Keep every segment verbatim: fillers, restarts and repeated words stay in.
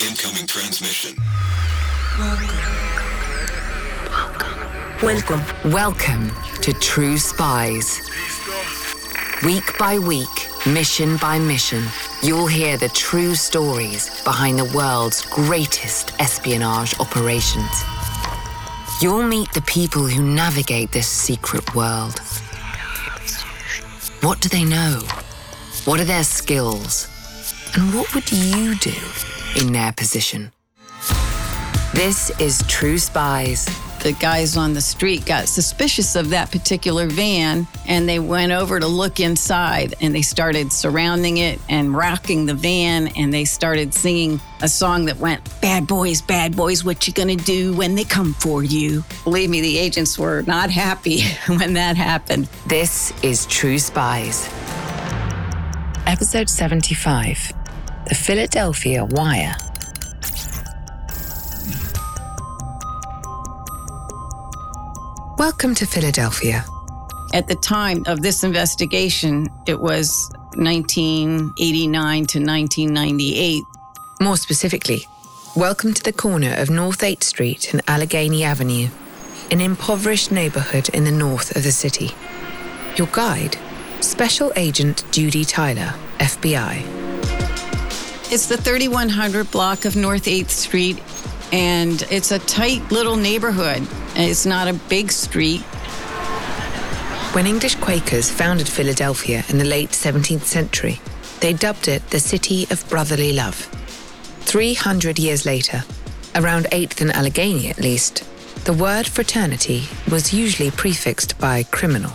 Incoming transmission. Welcome. Welcome to True Spies. Week by week, mission by mission, you'll hear the true stories behind the world's greatest espionage operations. You'll meet the people who navigate this secret world. What do they know? What are their skills? And what would you do in their position? This is True Spies. The guys on the street got suspicious of that particular van, and they went over to look inside, and they started surrounding it and rocking the van, and they started singing a song that went, "Bad boys, bad boys, what you gonna do when they come for you?" Believe me, the agents were not happy when that happened. This is True Spies. Episode seventy-five, The Philadelphia Wire. Welcome to Philadelphia. At the time of this investigation, it was nineteen eighty-nine to nineteen ninety-eight. More specifically, welcome to the corner of North eighth Street and Allegheny Avenue, an impoverished neighborhood in the north of the city. Your guide, Special Agent Judy Tyler, F B I. It's the thirty-one hundred block of North eighth Street, and it's a tight little neighborhood. It's not a big street. When English Quakers founded Philadelphia in the late seventeenth century, they dubbed it the City of Brotherly Love. three hundred years later, around eighth and Allegheny at least, the word fraternity was usually prefixed by criminal.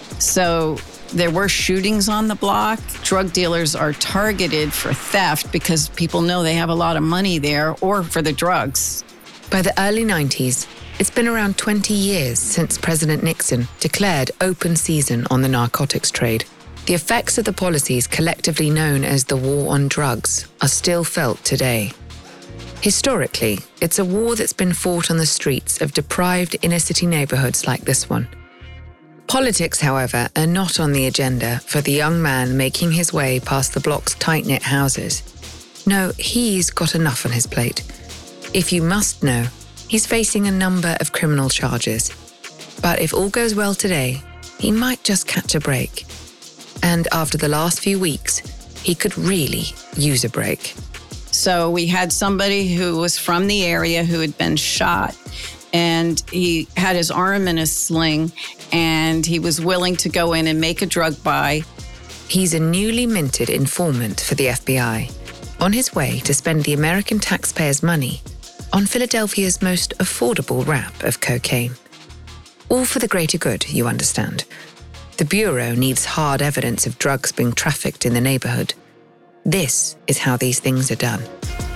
So there were shootings on the block. Drug dealers are targeted for theft because people know they have a lot of money there, or for the drugs. By the early nineties, it's been around twenty years since President Nixon declared open season on the narcotics trade. The effects of the policies collectively known as the war on drugs are still felt today. Historically, it's a war that's been fought on the streets of deprived inner-city neighborhoods like this one. Politics, however, are not on the agenda for the young man making his way past the block's tight-knit houses. No, he's got enough on his plate. If you must know, he's facing a number of criminal charges. But if all goes well today, he might just catch a break. And after the last few weeks, he could really use a break. So we had somebody who was from the area who had been shot, and he had his arm in a sling, and he was willing to go in and make a drug buy. He's a newly minted informant for the F B I, on his way to spend the American taxpayers' money on Philadelphia's most affordable wrap of cocaine. All for the greater good, you understand. The Bureau needs hard evidence of drugs being trafficked in the neighborhood. This is how these things are done.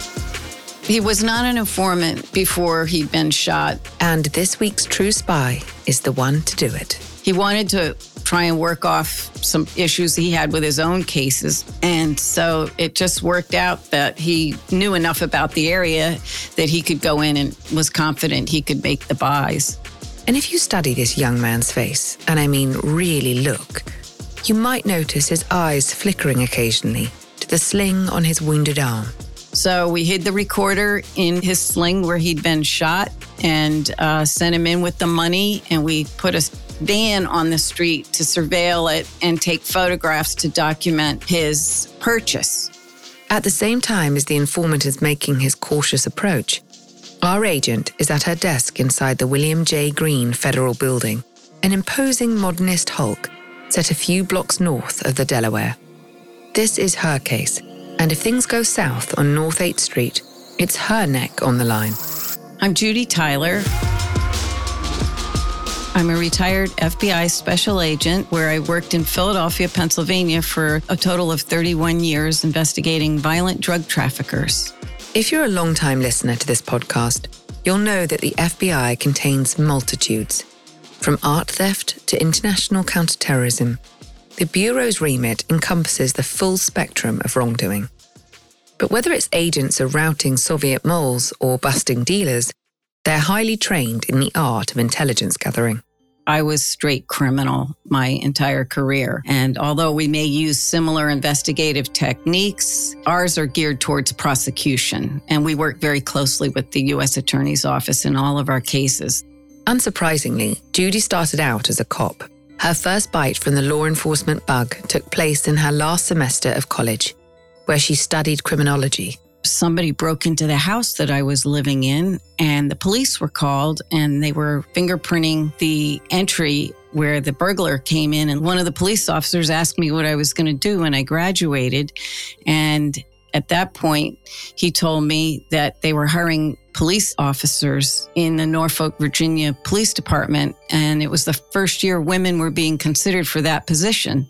He was not an informant before he'd been shot. And this week's True Spy is the one to do it. He wanted to try and work off some issues he had with his own cases. And so it just worked out that he knew enough about the area that he could go in and was confident he could make the buys. And if you study this young man's face, and I mean really look, you might notice his eyes flickering occasionally to the sling on his wounded arm. So we hid the recorder in his sling where he'd been shot and uh, sent him in with the money, and we put a van on the street to surveil it and take photographs to document his purchase. At the same time as the informant is making his cautious approach, our agent is at her desk inside the William J. Green Federal Building, an imposing modernist hulk set a few blocks north of the Delaware. This is her case, and if things go south on North eighth Street, it's her neck on the line. I'm Judy Tyler. I'm a retired F B I special agent where I worked in Philadelphia, Pennsylvania for a total of thirty-one years investigating violent drug traffickers. If you're a long-time listener to this podcast, you'll know that the F B I contains multitudes. From art theft to international counterterrorism, the Bureau's remit encompasses the full spectrum of wrongdoing. But whether its agents are routing Soviet moles or busting dealers, they're highly trained in the art of intelligence gathering. I was straight criminal my entire career. And although we may use similar investigative techniques, ours are geared towards prosecution. And we work very closely with the U S Attorney's Office in all of our cases. Unsurprisingly, Judy started out as a cop. Her first bite from the law enforcement bug took place in her last semester of college, where she studied criminology. Somebody broke into the house that I was living in, and the police were called, and they were fingerprinting the entry where the burglar came in. And one of the police officers asked me what I was going to do when I graduated. And at that point, he told me that they were hiring police officers in the Norfolk, Virginia Police Department. And it was the first year women were being considered for that position.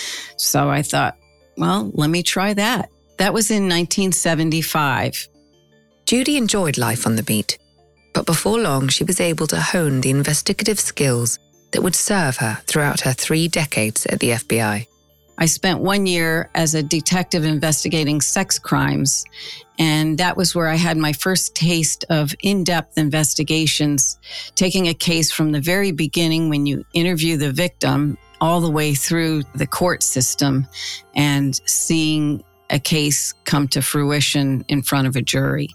So I thought, well, let me try that. That was in nineteen seventy-five. Judy enjoyed life on the beat, but before long, she was able to hone the investigative skills that would serve her throughout her three decades at the F B I. I spent one year as a detective investigating sex crimes, and that was where I had my first taste of in-depth investigations, taking a case from the very beginning when you interview the victim all the way through the court system and seeing a case come to fruition in front of a jury.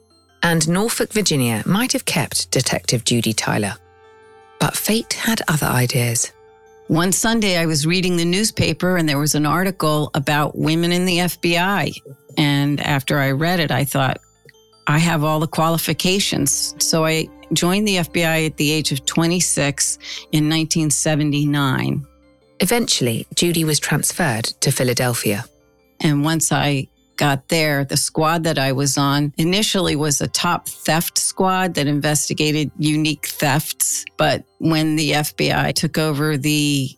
And Norfolk, Virginia might have kept Detective Judy Tyler. But fate had other ideas. One Sunday, I was reading the newspaper and there was an article about women in the F B I. And after I read it, I thought, I have all the qualifications. So I joined the F B I at the age of twenty-six in nineteen seventy-nine. Eventually, Judy was transferred to Philadelphia. And once I got there, the squad that I was on initially was a top theft squad that investigated unique thefts. But when the F B I took over the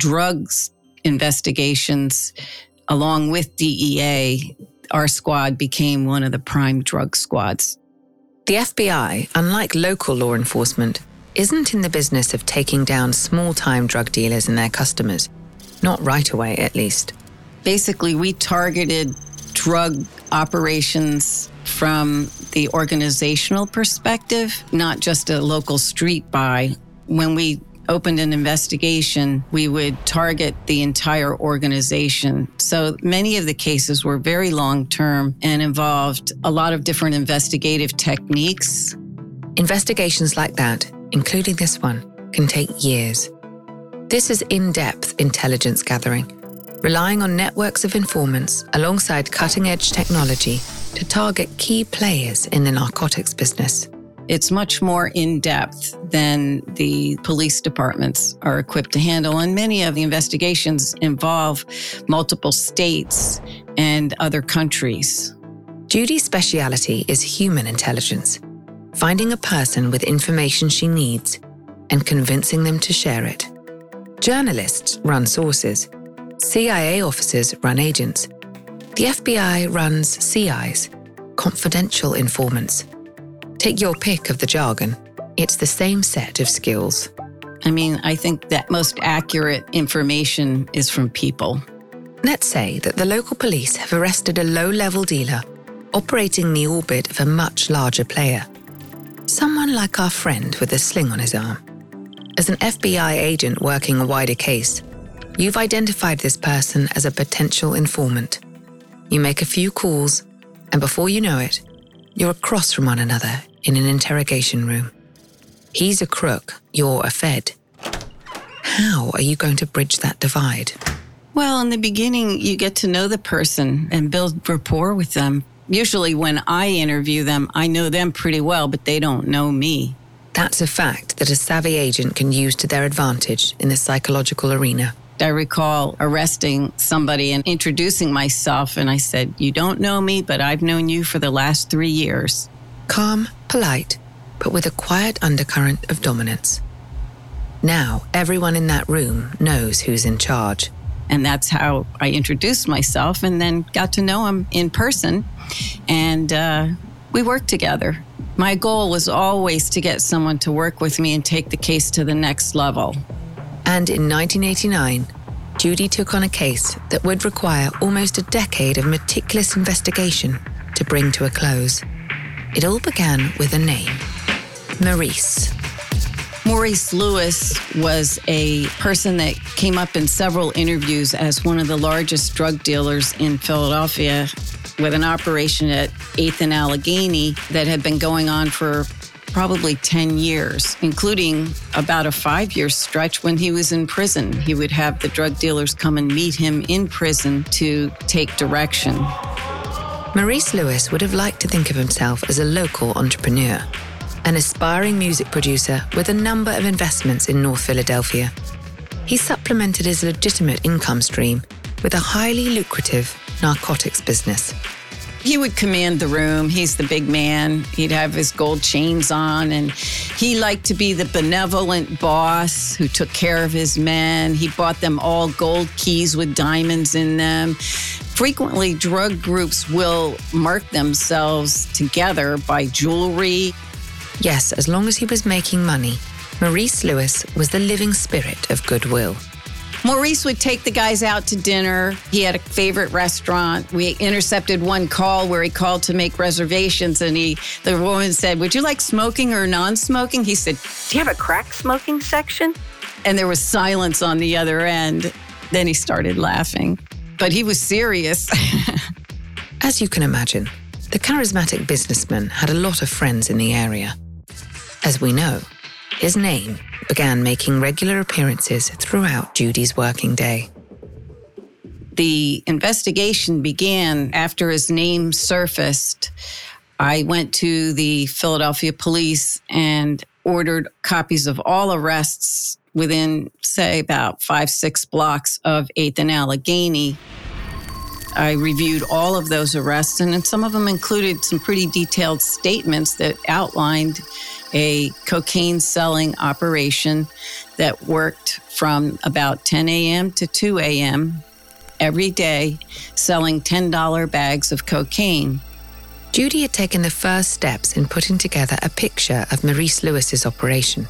drugs investigations, along with D E A, our squad became one of the prime drug squads. The F B I, unlike local law enforcement, isn't in the business of taking down small-time drug dealers and their customers. Not right away, at least. Basically, we targeted drug operations from the organizational perspective, not just a local street buy. When we opened an investigation, we would target the entire organization. So many of the cases were very long-term and involved a lot of different investigative techniques. Investigations like that, including this one, can take years. This is in-depth intelligence gathering, relying on networks of informants alongside cutting-edge technology to target key players in the narcotics business. It's much more in-depth than the police departments are equipped to handle, and many of the investigations involve multiple states and other countries. Judy's speciality is human intelligence, finding a person with information she needs and convincing them to share it. Journalists run sources. C I A officers run agents. The F B I runs C Is, confidential informants. Take your pick of the jargon. It's the same set of skills. I mean, I think that most accurate information is from people. Let's say that the local police have arrested a low-level dealer operating in the orbit of a much larger player. Someone like our friend with a sling on his arm. As an F B I agent working a wider case, you've identified this person as a potential informant. You make a few calls, and before you know it, you're across from one another in an interrogation room. He's a crook, you're a fed. How are you going to bridge that divide? Well, in the beginning, you get to know the person and build rapport with them. Usually when I interview them, I know them pretty well, but they don't know me. That's a fact that a savvy agent can use to their advantage in the psychological arena. I recall arresting somebody and introducing myself, and I said, "You don't know me, but I've known you for the last three years. Calm, polite, but with a quiet undercurrent of dominance. Now, everyone in that room knows who's in charge. And that's how I introduced myself and then got to know him in person. And uh, we worked together. My goal was always to get someone to work with me and take the case to the next level. And in nineteen eighty-nine, Judy took on a case that would require almost a decade of meticulous investigation to bring to a close. It all began with a name, Maurice. Maurice Lewis was a person that came up in several interviews as one of the largest drug dealers in Philadelphia, with an operation at eighth and Allegheny that had been going on for probably ten years, including about a five-year stretch when he was in prison. He would have the drug dealers come and meet him in prison to take direction. Maurice Lewis would have liked to think of himself as a local entrepreneur, an aspiring music producer with a number of investments in North Philadelphia. He supplemented his legitimate income stream with a highly lucrative narcotics business. He would command the room. He's the big man. He'd have his gold chains on, and he liked to be the benevolent boss who took care of his men. He bought them all gold keys with diamonds in them. Frequently, drug groups will mark themselves together by jewelry. Yes, as long as he was making money, Maurice Lewis was the living spirit of goodwill. Maurice would take the guys out to dinner. He had a favorite restaurant. We intercepted one call where he called to make reservations, and he, the woman said, "Would you like smoking or non-smoking?" He said, "Do you have a crack smoking section?" And there was silence on the other end. Then he started laughing, but he was serious. As you can imagine, the charismatic businessman had a lot of friends in the area. As we know, his name began making regular appearances throughout Judy's working day. The investigation began after his name surfaced. I went to the Philadelphia police and ordered copies of all arrests within, say, about five, six blocks of eighth and Allegheny. I reviewed all of those arrests, and some of them included some pretty detailed statements that outlined a cocaine selling operation that worked from about ten a.m. to two a.m. every day, selling ten dollar bags of cocaine. Judy had taken the first steps in putting together a picture of Maurice Lewis's operation.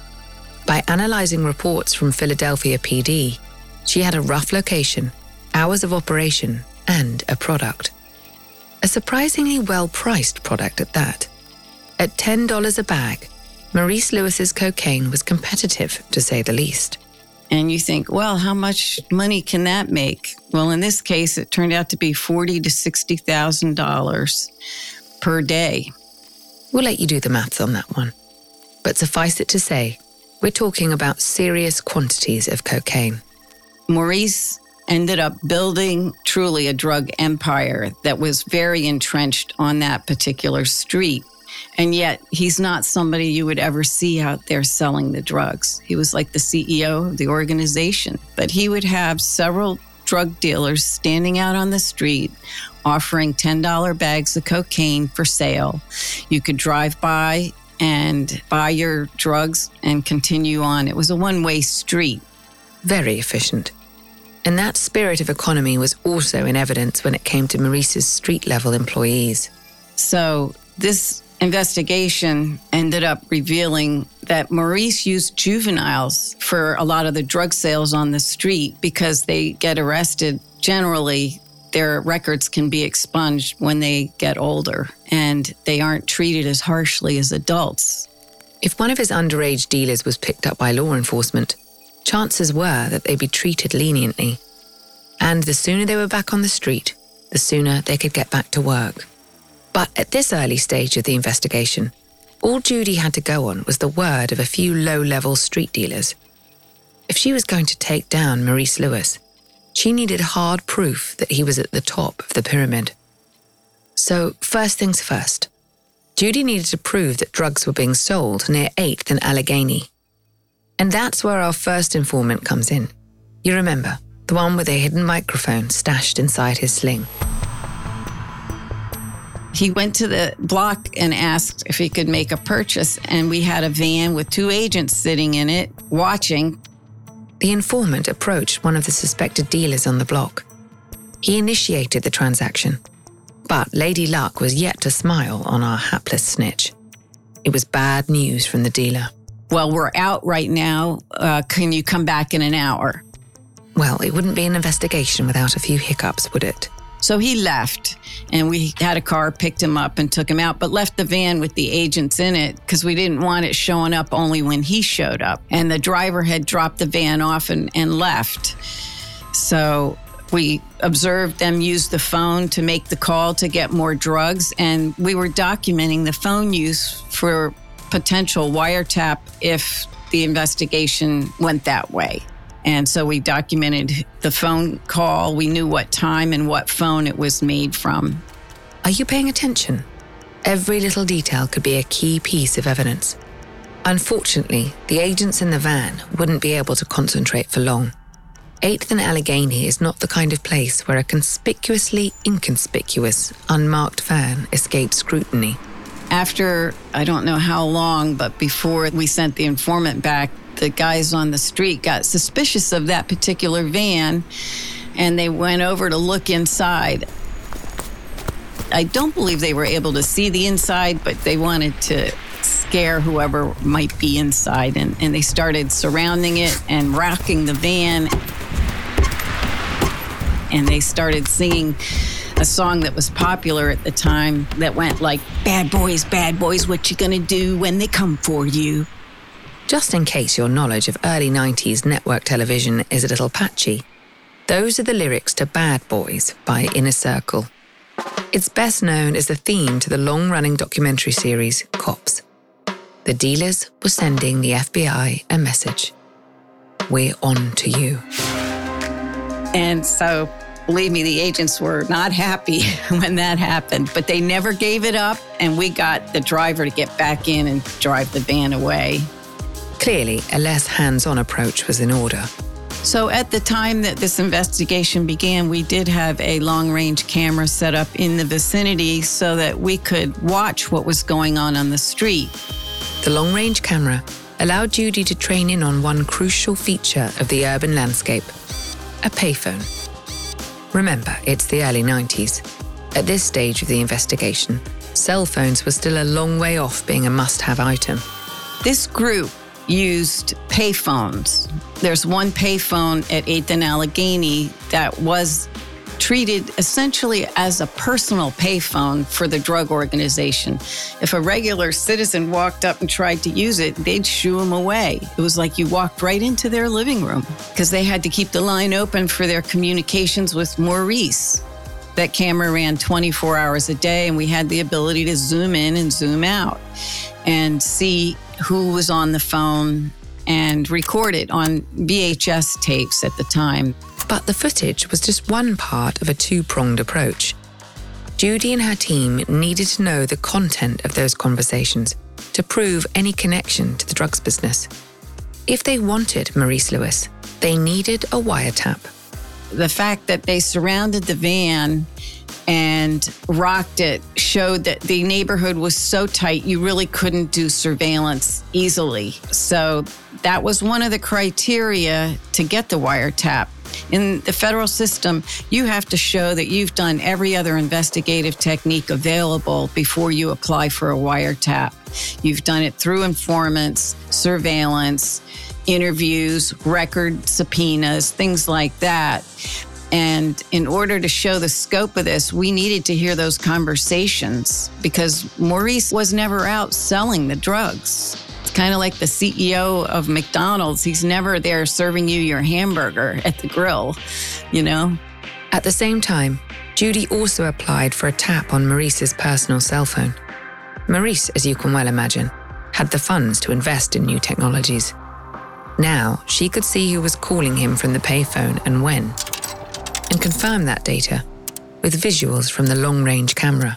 By analyzing reports from Philadelphia P D, she had a rough location, hours of operation, and a product. A surprisingly well-priced product at that. At ten dollars a bag, Maurice Lewis's cocaine was competitive, to say the least. And you think, well, how much money can that make? Well, in this case, it turned out to be forty thousand to sixty thousand dollars per day. We'll let you do the maths on that one. But suffice it to say, we're talking about serious quantities of cocaine. Maurice ended up building truly a drug empire that was very entrenched on that particular street. And yet he's not somebody you would ever see out there selling the drugs. He was like the C E O of the organization. But he would have several drug dealers standing out on the street offering ten dollar bags of cocaine for sale. You could drive by and buy your drugs and continue on. It was a one-way street. Very efficient. And that spirit of economy was also in evidence when it came to Maurice's street-level employees. So this investigation ended up revealing that Maurice used juveniles for a lot of the drug sales on the street because they get arrested. Generally, their records can be expunged when they get older, and they aren't treated as harshly as adults. If one of his underage dealers was picked up by law enforcement, chances were that they'd be treated leniently. And the sooner they were back on the street, the sooner they could get back to work. But at this early stage of the investigation, all Judy had to go on was the word of a few low-level street dealers. If she was going to take down Maurice Lewis, she needed hard proof that he was at the top of the pyramid. So, first things first, Judy needed to prove that drugs were being sold near eighth and Allegheny. And that's where our first informant comes in. You remember, the one with a hidden microphone stashed inside his sling. He went to the block and asked if he could make a purchase, and we had a van with two agents sitting in it, watching. The informant approached one of the suspected dealers on the block. He initiated the transaction, but Lady Luck was yet to smile on our hapless snitch. It was bad news from the dealer. Well, we're out right now. Uh, can you come back in an hour? Well, it wouldn't be an investigation without a few hiccups, would it? So he left, and we had a car, picked him up and took him out, but left the van with the agents in it because we didn't want it showing up only when he showed up. And the driver had dropped the van off and, and left. So we observed them use the phone to make the call to get more drugs, and we were documenting the phone use for potential wiretap if the investigation went that way. And so we documented the phone call. We knew what time and what phone it was made from. Are you paying attention? Every little detail could be a key piece of evidence. Unfortunately, the agents in the van wouldn't be able to concentrate for long. eighth and Allegheny is not the kind of place where a conspicuously inconspicuous, unmarked van escapes scrutiny. After, I don't know how long, but before we sent the informant back, the guys on the street got suspicious of that particular van, and they went over to look inside. I don't believe they were able to see the inside, but they wanted to scare whoever might be inside, and, and they started surrounding it and rocking the van. And they started singing a song that was popular at the time that went like, "Bad boys, bad boys, what you gonna do when they come for you?" Just in case your knowledge of early nineties network television is a little patchy, those are the lyrics to Bad Boys by Inner Circle. It's best known as the theme to the long-running documentary series Cops. The dealers were sending the F B I a message. We're on to you. And so, believe me, the agents were not happy when that happened, but they never gave it up, and we got the driver to get back in and drive the van away. Clearly, a less hands-on approach was in order. So at the time that this investigation began, we did have a long-range camera set up in the vicinity so that we could watch what was going on on the street. The long-range camera allowed Judy to train in on one crucial feature of the urban landscape: a payphone. Remember, it's the early nineties. At this stage of the investigation, cell phones were still a long way off being a must-have item. This group used payphones. There's one payphone at eighth and Allegheny that was treated essentially as a personal payphone for the drug organization. If a regular citizen walked up and tried to use it, they'd shoo him away. It was like you walked right into their living room because they had to keep the line open for their communications with Maurice. That camera ran twenty-four hours a day, and we had the ability to zoom in and zoom out and see who was on the phone and record it on V H S tapes at the time. But the footage was just one part of a two-pronged approach. Judy and her team needed to know the content of those conversations to prove any connection to the drugs business. If they wanted Maurice Lewis, they needed a wiretap. The fact that they surrounded the van and rocked it showed that the neighborhood was so tight you really couldn't do surveillance easily. So that was one of the criteria to get the wiretap. In the federal system, you have to show that you've done every other investigative technique available before you apply for a wiretap. You've done it through informants, surveillance, interviews, record subpoenas, things like that. And in order to show the scope of this, we needed to hear those conversations because Maurice was never out selling the drugs. It's kind of like the C E O of McDonald's. He's never there serving you your hamburger at the grill, you know? At the same time, Judy also applied for a tap on Maurice's personal cell phone. Maurice, as you can well imagine, had the funds to invest in new technologies. Now, she could see who was calling him from the payphone and when, and confirm that data with visuals from the long-range camera.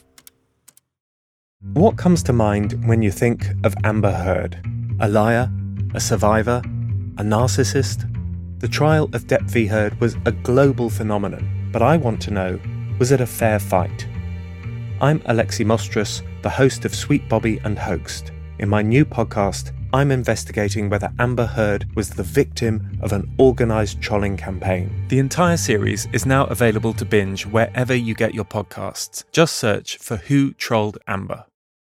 What comes to mind when you think of Amber Heard? A liar? A survivor? A narcissist? The trial of Depp v. Heard was a global phenomenon, but I want to know, was it a fair fight? I'm Alexi Mostrous, the host of Sweet Bobby and Hoaxed. In my new podcast, I'm investigating whether Amber Heard was the victim of an organised trolling campaign. The entire series is now available to binge wherever you get your podcasts. Just search for Who Trolled Amber.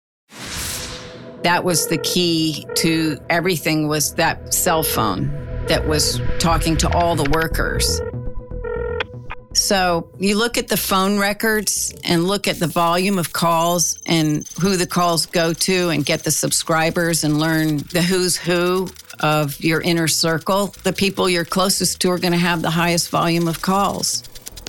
That was the key to everything, was that cell phone that was talking to all the workers. So you look at the phone records and look at the volume of calls and who the calls go to and get the subscribers and learn the who's who of your inner circle. The people you're closest to are going to have the highest volume of calls.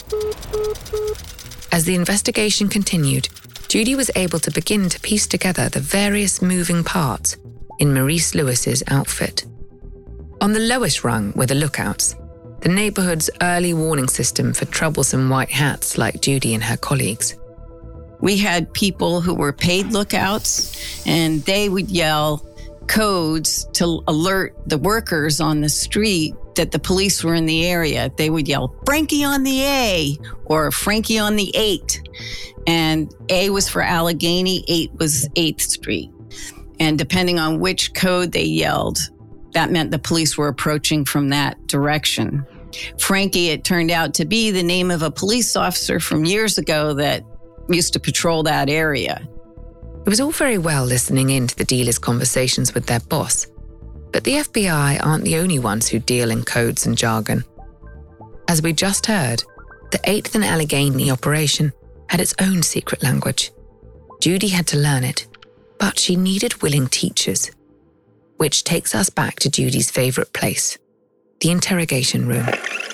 As the investigation continued, Judy was able to begin to piece together the various moving parts in Maurice Lewis's outfit. On the lowest rung were the lookouts, the neighborhood's early warning system for troublesome white hats like Judy and her colleagues. We had people who were paid lookouts, and they would yell codes to alert the workers on the street that the police were in the area. They would yell, Frankie on the A, or Frankie on the eight. And A was for Allegheny, eight was eighth Street. And depending on which code they yelled, that meant the police were approaching from that direction. Frankie, it turned out to be the name of a police officer from years ago that used to patrol that area. It was all very well listening in to the dealers' conversations with their boss, but the F B I aren't the only ones who deal in codes and jargon. As we just heard, the eighth and Allegheny operation had its own secret language. Judy had to learn it, but she needed willing teachers. Which takes us back to Judy's favorite place, the interrogation room.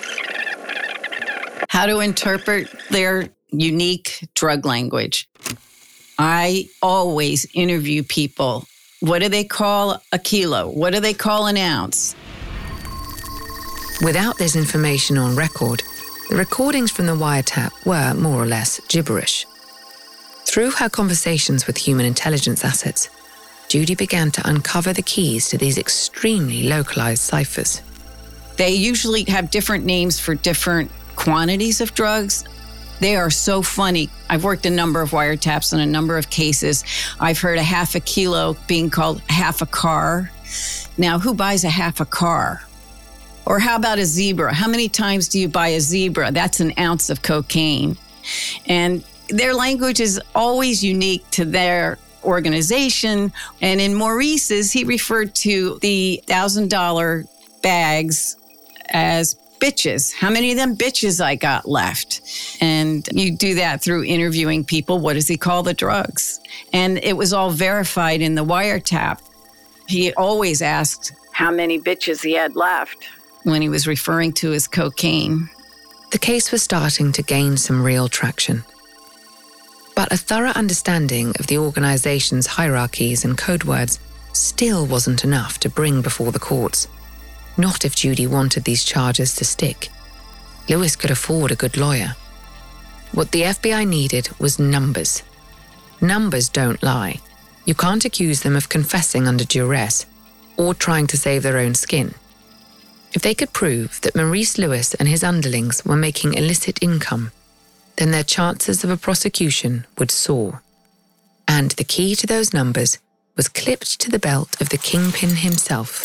How to interpret their unique drug language. I always interview people. What do they call a kilo? What do they call an ounce? Without this information on record, the recordings from the wiretap were more or less gibberish. Through her conversations with human intelligence assets, Judy began to uncover the keys to these extremely localized ciphers. They usually have different names for different quantities of drugs. They are so funny. I've worked a number of wiretaps in a number of cases. I've heard a half a kilo being called half a car. Now, who buys a half a car? Or how about a zebra? How many times do you buy a zebra? That's an ounce of cocaine. And their language is always unique to their organization. And in Maurice's, he referred to the one thousand dollars bags as bitches. How many of them bitches I got left? And you do that through interviewing people. What does he call the drugs? And it was all verified in the wiretap. He always asked how many bitches he had left when he was referring to his cocaine. The case was starting to gain some real traction. But a thorough understanding of the organization's hierarchies and code words still wasn't enough to bring before the courts. Not if Judy wanted these charges to stick. Lewis could afford a good lawyer. What the F B I needed was numbers. Numbers don't lie. You can't accuse them of confessing under duress or trying to save their own skin. If they could prove that Maurice Lewis and his underlings were making illicit income, then their chances of a prosecution would soar. And the key to those numbers was clipped to the belt of the kingpin himself.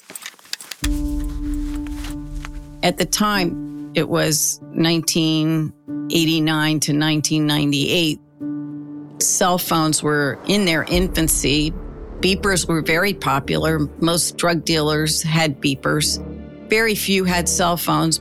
At the time, it was nineteen eighty-nine to nineteen ninety-eight. Cell phones were in their infancy. Beepers were very popular. Most drug dealers had beepers. Very few had cell phones.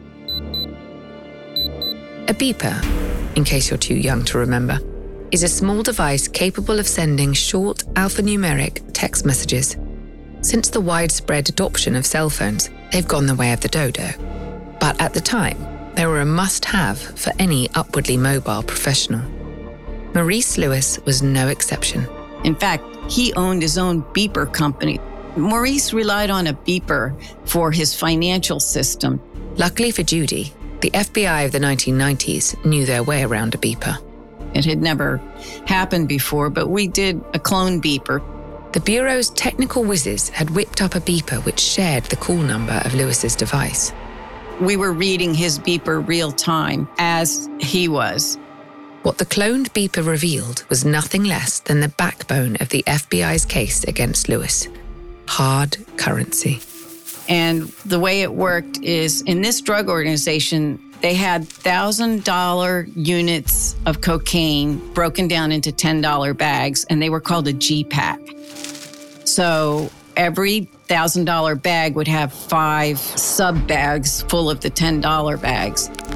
A beeper, in case you're too young to remember, is a small device capable of sending short alphanumeric text messages. Since the widespread adoption of cell phones, they've gone the way of the dodo. But at the time, they were a must-have for any upwardly mobile professional. Maurice Lewis was no exception. In fact, he owned his own beeper company. Maurice relied on a beeper for his financial system. Luckily for Judy, the F B I of the nineteen nineties knew their way around a beeper. It had never happened before, but we did a clone beeper. The Bureau's technical whizzes had whipped up a beeper which shared the call number of Lewis's device. We were reading his beeper real time, as he was. What the cloned beeper revealed was nothing less than the backbone of the F B I's case against Lewis: hard currency. And the way it worked is, in this drug organization, they had one thousand dollars units of cocaine broken down into ten dollar bags, and they were called a G-Pack. So every one thousand dollar bag would have five sub-bags full of the ten dollar bags.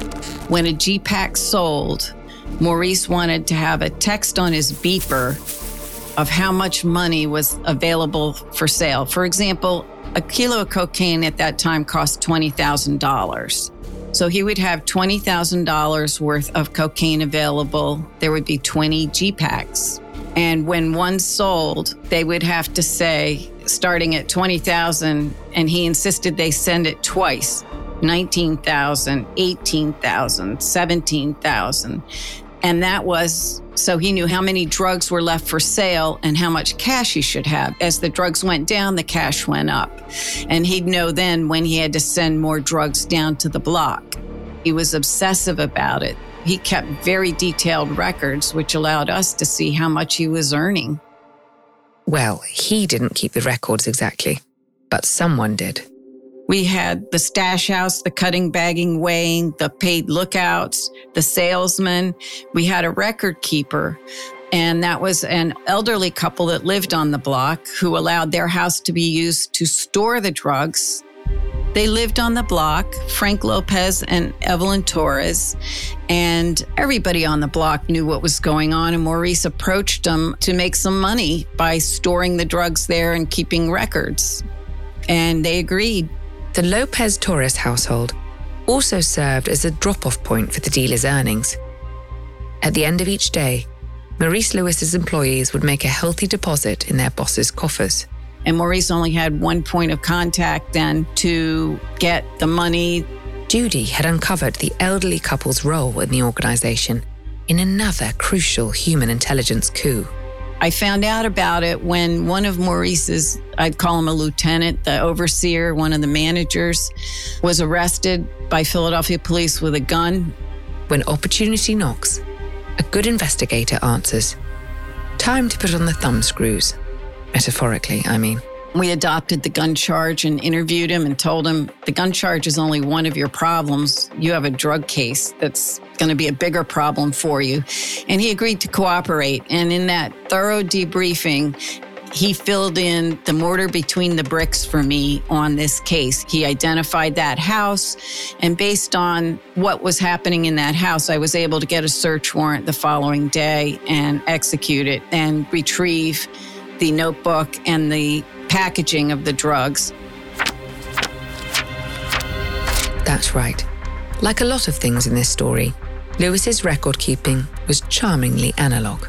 When a G-Pack sold, Maurice wanted to have a text on his beeper of how much money was available for sale. For example, a kilo of cocaine at that time cost twenty thousand dollars. So he would have twenty thousand dollars worth of cocaine available. There would be twenty G-Packs. And when one sold, they would have to say, starting at twenty thousand, and he insisted they send it twice, nineteen thousand, eighteen thousand, seventeen thousand. And that was so he knew how many drugs were left for sale and how much cash he should have. As the drugs went down, the cash went up. And he'd know then when he had to send more drugs down to the block. He was obsessive about it. He kept very detailed records, which allowed us to see how much he was earning. Well, he didn't keep the records exactly, but someone did. We had the stash house, the cutting, bagging, weighing, the paid lookouts, the salesman. We had a record keeper, and that was an elderly couple that lived on the block who allowed their house to be used to store the drugs. They lived on the block, Frank Lopez and Evelyn Torres, and everybody on the block knew what was going on, and Maurice approached them to make some money by storing the drugs there and keeping records. And they agreed. The Lopez-Torres household also served as a drop-off point for the dealer's earnings. At the end of each day, Maurice Lewis's employees would make a healthy deposit in their boss's coffers. And Maurice only had one point of contact then to get the money. Judy had uncovered the elderly couple's role in the organization in another crucial human intelligence coup. I found out about it when one of Maurice's, I'd call him a lieutenant, the overseer, one of the managers, was arrested by Philadelphia police with a gun. When opportunity knocks, a good investigator answers. Time to put on the thumb screws. Metaphorically, I mean. We adopted the gun charge and interviewed him and told him the gun charge is only one of your problems. You have a drug case that's going to be a bigger problem for you. And he agreed to cooperate. And in that thorough debriefing, he filled in the mortar between the bricks for me on this case. He identified that house, and based on what was happening in that house, I was able to get a search warrant the following day and execute it and retrieve the notebook and the packaging of the drugs. That's right. Like a lot of things in this story, Lewis's record keeping was charmingly analog.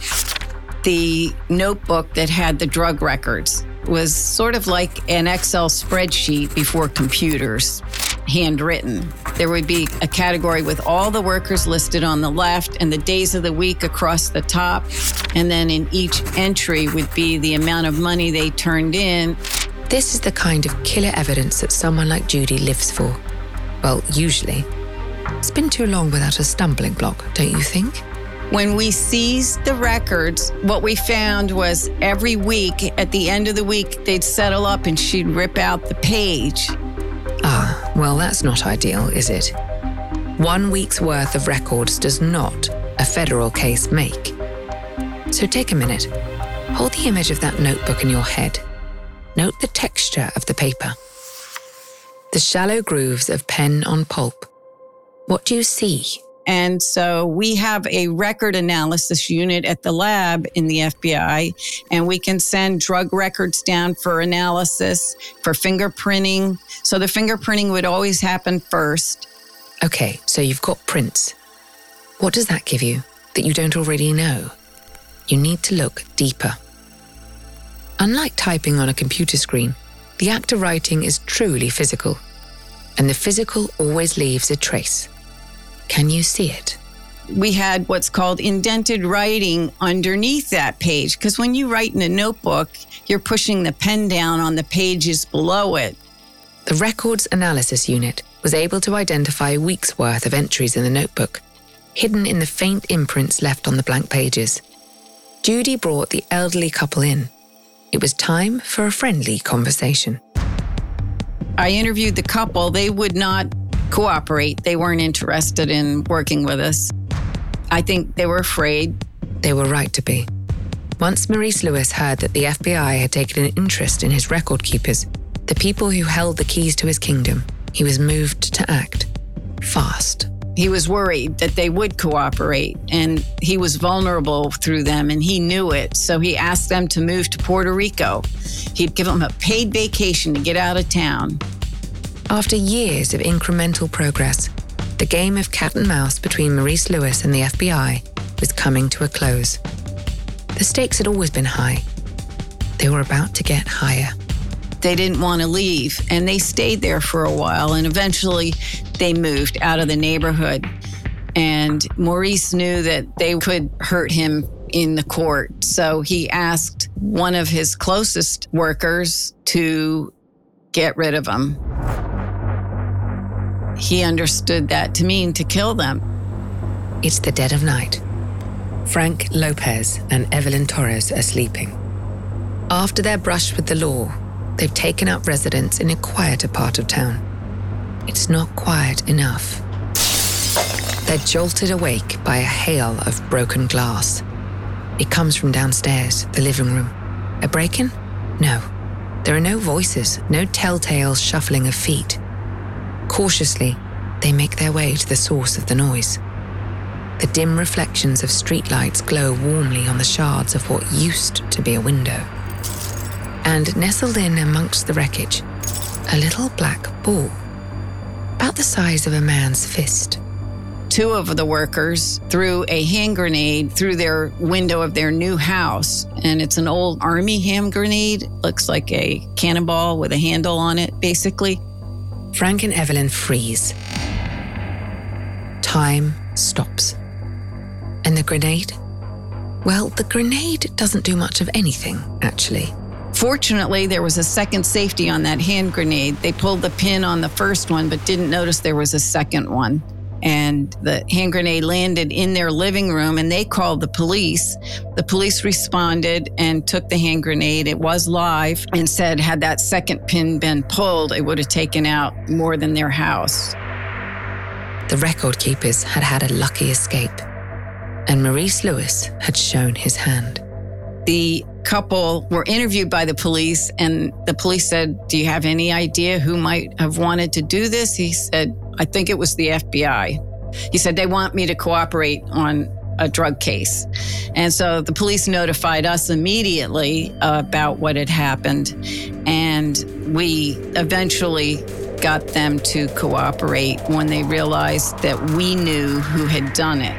The notebook that had the drug records was sort of like an Excel spreadsheet before computers, handwritten. There would be a category with all the workers listed on the left and the days of the week across the top. And then in each entry would be the amount of money they turned in. This is the kind of killer evidence that someone like Judy lives for. Well, usually. It's been too long without a stumbling block, don't you think? When we seized the records, what we found was every week, at the end of the week, they'd settle up and she'd rip out the page. Ah, well, that's not ideal, is it? One week's worth of records does not a federal case make. So take a minute. Hold the image of that notebook in your head. Note the texture of the paper. The shallow grooves of pen on pulp. What do you see? And so we have a record analysis unit at the lab in the F B I, and we can send drug records down for analysis, for fingerprinting. So the fingerprinting would always happen first. Okay, so you've got prints. What does that give you that you don't already know? You need to look deeper. Unlike typing on a computer screen, the act of writing is truly physical, and the physical always leaves a trace. Can you see it? We had what's called indented writing underneath that page, because when you write in a notebook, you're pushing the pen down on the pages below it. The Records Analysis Unit was able to identify weeks' worth of entries in the notebook, hidden in the faint imprints left on the blank pages. Judy brought the elderly couple in. It was time for a friendly conversation. I interviewed the couple. They would not cooperate. They weren't interested in working with us. I think they were afraid. They were right to be. Once Maurice Lewis heard that the F B I had taken an interest in his record keepers, the people who held the keys to his kingdom, he was moved to act. Fast. He was worried that they would cooperate, and he was vulnerable through them, and he knew it. So he asked them to move to Puerto Rico. He'd give them a paid vacation to get out of town. After years of incremental progress, the game of cat and mouse between Maurice Lewis and the F B I was coming to a close. The stakes had always been high. They were about to get higher. They didn't want to leave, and they stayed there for a while, and eventually they moved out of the neighborhood. And Maurice knew that they could hurt him in the court, so he asked one of his closest workers to get rid of him. He understood that to mean to kill them. It's the dead of night. Frank Lopez and Evelyn Torres are sleeping. After their brush with the law, they've taken up residence in a quieter part of town. It's not quiet enough. They're jolted awake by a hail of broken glass. It comes from downstairs, the living room. A break-in? No. There are no voices, no telltale shuffling of feet. Cautiously, they make their way to the source of the noise. The dim reflections of streetlights glow warmly on the shards of what used to be a window. And nestled in amongst the wreckage, a little black ball, about the size of a man's fist. Two of the workers threw a hand grenade through their window of their new house. And it's an old army hand grenade. Looks like a cannonball with a handle on it, basically. Frank and Evelyn freeze. Time stops. And the grenade? Well, the grenade doesn't do much of anything, actually. Fortunately, there was a second safety on that hand grenade. They pulled the pin on the first one, but didn't notice there was a second one. And the hand grenade landed in their living room, and they called the police. The police responded and took the hand grenade. It was live, and said had that second pin been pulled, it would have taken out more than their house. The record keepers had had a lucky escape, and Maurice Lewis had shown his hand. The couple were interviewed by the police, and the police said, "Do you have any idea who might have wanted to do this?" He said, "I think it was the F B I." He said, "They want me to cooperate on a drug case." And so the police notified us immediately about what had happened, and we eventually got them to cooperate when they realized that we knew who had done it.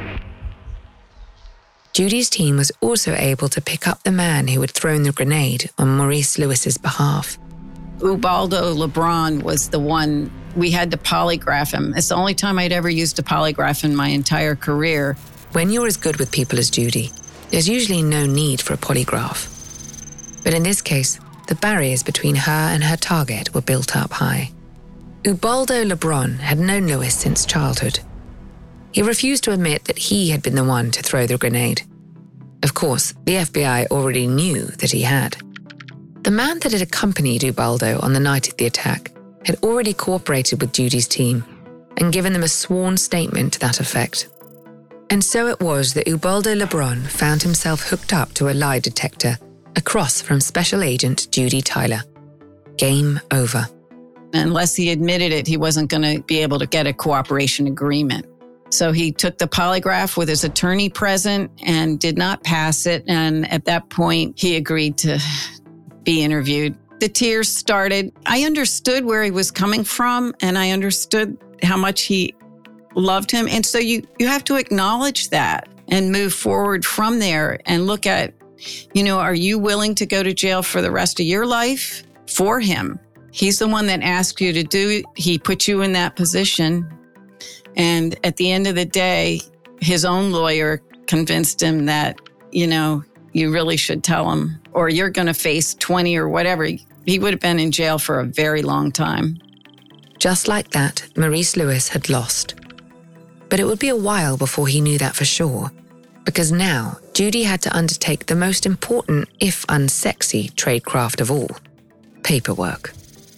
Judy's team was also able to pick up the man who had thrown the grenade on Maurice Lewis's behalf. Ubaldo Lebron was the one. We had to polygraph him. It's the only time I'd ever used a polygraph in my entire career. When you're as good with people as Judy, there's usually no need for a polygraph. But in this case, the barriers between her and her target were built up high. Ubaldo Lebron had known Lewis since childhood. He refused to admit that he had been the one to throw the grenade. Of course, the F B I already knew that he had. The man that had accompanied Ubaldo on the night of the attack had already cooperated with Judy's team and given them a sworn statement to that effect. And so it was that Ubaldo Lebron found himself hooked up to a lie detector across from Special Agent Judy Tyler. Game over. Unless he admitted it, he wasn't going to be able to get a cooperation agreement. So he took the polygraph with his attorney present and did not pass it. And at that point, he agreed to be interviewed. The tears started. I understood where he was coming from, and I understood how much he loved him. And so you, you have to acknowledge that and move forward from there and look at, you know, are you willing to go to jail for the rest of your life for him? He's the one that asked you to do it. He put you in that position. And at the end of the day, his own lawyer convinced him that, you know, you really should tell him, or you're going to face twenty or whatever. He would have been in jail for a very long time. Just like that, Maurice Lewis had lost. But it would be a while before he knew that for sure, because now Judy had to undertake the most important, if unsexy, tradecraft of all, paperwork.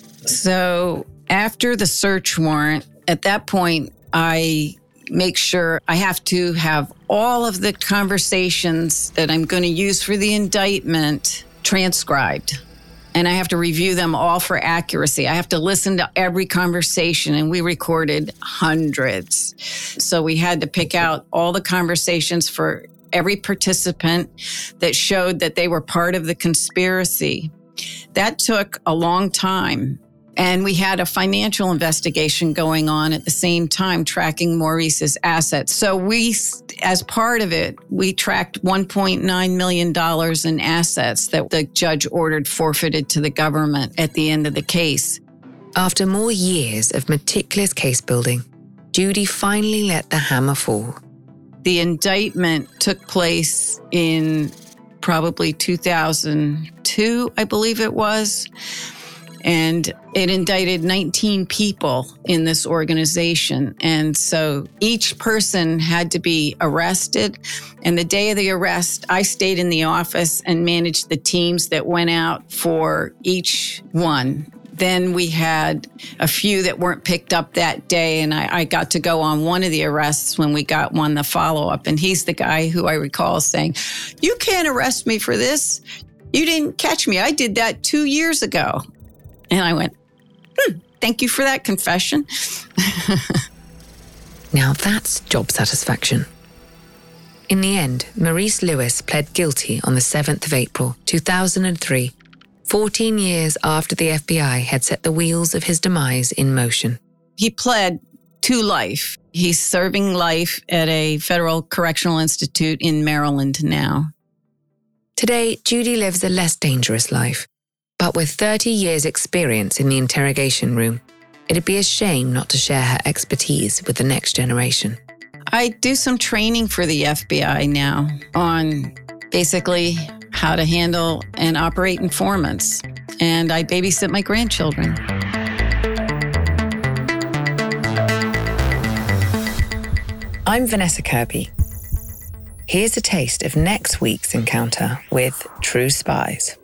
So after the search warrant, at that point, I make sure I have to have all of the conversations that I'm going to use for the indictment transcribed. And I have to review them all for accuracy. I have to listen to every conversation, and we recorded hundreds. So we had to pick out all the conversations for every participant that showed that they were part of the conspiracy. That took a long time. And we had a financial investigation going on at the same time, tracking Maurice's assets. So we, as part of it, we tracked one point nine million dollars in assets that the judge ordered forfeited to the government at the end of the case. After more years of meticulous case building, Judy finally let the hammer fall. The indictment took place in probably two thousand two, I believe it was. And it indicted nineteen people in this organization. And so each person had to be arrested. And the day of the arrest, I stayed in the office and managed the teams that went out for each one. Then we had a few that weren't picked up that day. And I, I got to go on one of the arrests when we got one, the follow-up. And he's the guy who I recall saying, "You can't arrest me for this. You didn't catch me. I did that two years ago." And I went, hmm, thank you for that confession. Now that's job satisfaction. In the end, Maurice Lewis pled guilty on the seventh of April, two thousand three, fourteen years after the F B I had set the wheels of his demise in motion. He pled to life. He's serving life at a federal correctional institute in Maryland now. Today, Judy lives a less dangerous life. But with thirty years' experience in the interrogation room, it'd be a shame not to share her expertise with the next generation. I do some training for the F B I now on basically how to handle and operate informants. And I babysit my grandchildren. I'm Vanessa Kirby. Here's a taste of next week's encounter with True Spies.